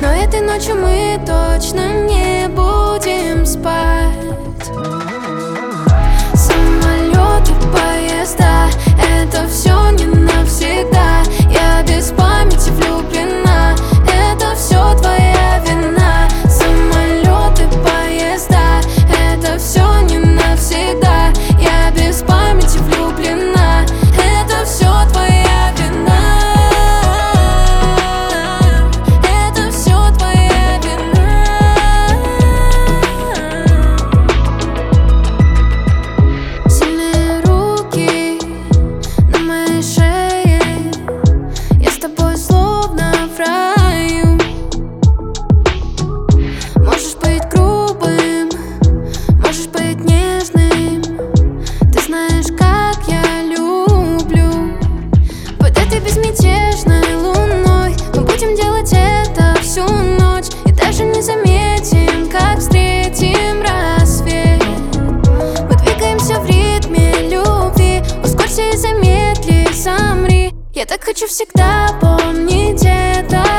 но этой ночью мы точно не будем спать. Самолеты, поезда, это все не навсегда. Я без памяти влюблена, это все твоя вина. Самолеты, поезда, это все не навсегда. Я без памяти влюблена, это все твоя вина. Это все твоя вина. Сильные руки на моей шее, я с тобой словно в раю. Можешь быть грубым, можешь быть нежным, ты знаешь, как я люблю. Под этой безмятежной луной мы будем делать это всю ночь, и даже не заметим, как встретим рассвет. Мы двигаемся в ритме любви, ускорься и замедли, замри. Я так хочу всегда помнить это.